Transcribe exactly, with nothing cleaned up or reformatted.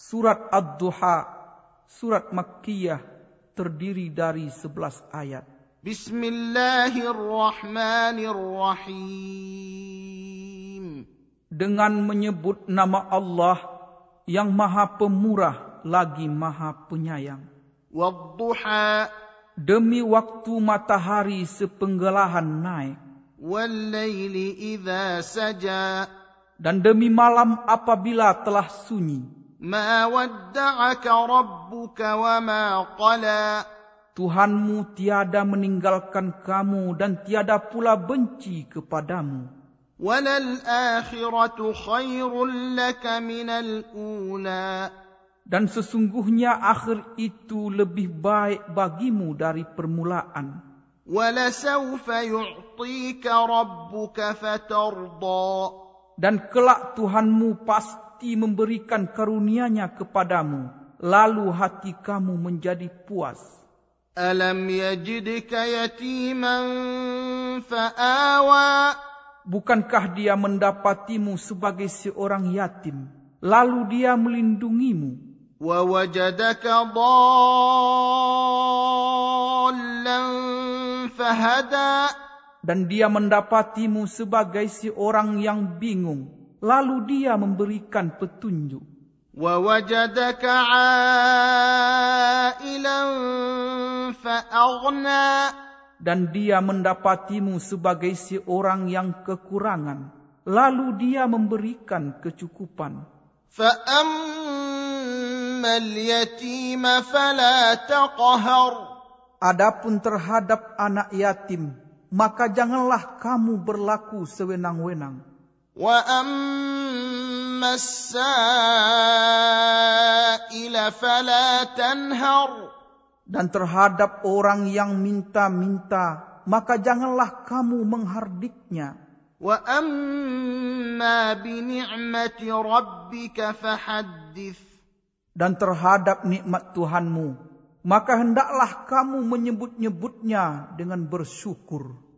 Surat Ad-Duha, surat Makkiyah, terdiri dari sebelas ayat. Bismillahirrahmanirrahim. Dengan menyebut nama Allah yang Maha Pemurah lagi Maha Penyayang. Wad-duha. Demi waktu matahari sepenggelahan naik. Wal-laili idza saja. Dan demi malam apabila telah sunyi. Ma wadda'aka rabbuka wa ma qala. Tuhanmu tiada meninggalkan kamu dan tiada pula benci kepadamu. Walal akhiratu khairul laka minal ula. Dan sesungguhnya akhir itu lebih baik bagimu dari permulaan. Walasawfa yu'tika rabbuka fatarda. Dan kelak Tuhanmu pasti memberikan karunia-Nya kepadamu, lalu hati kamu menjadi puas. Alam yajidka yatiman fa'awa. Bukankah Dia mendapatimu sebagai seorang yatim, lalu Dia melindungimu. Wa wajadaka dhallan fahada. Dan Dia mendapatimu sebagai seorang yang bingung, lalu Dia memberikan petunjuk. Wa wajadaka 'ailan fa'aghna. Dan Dia mendapatimu sebagai seorang yang kekurangan, lalu Dia memberikan kecukupan. Fa ammal yatima fala taqhar. Adapun terhadap anak yatim, maka janganlah kamu berlaku sewenang-wenang. Wa ammas sa'ila fala tanhar. Dan terhadap orang yang minta-minta, maka janganlah kamu menghardiknya. Wa amma bi ni'mati rabbika fahaddits. Dan terhadap nikmat Tuhanmu, maka hendaklah kamu menyebut-nyebutnya dengan bersyukur.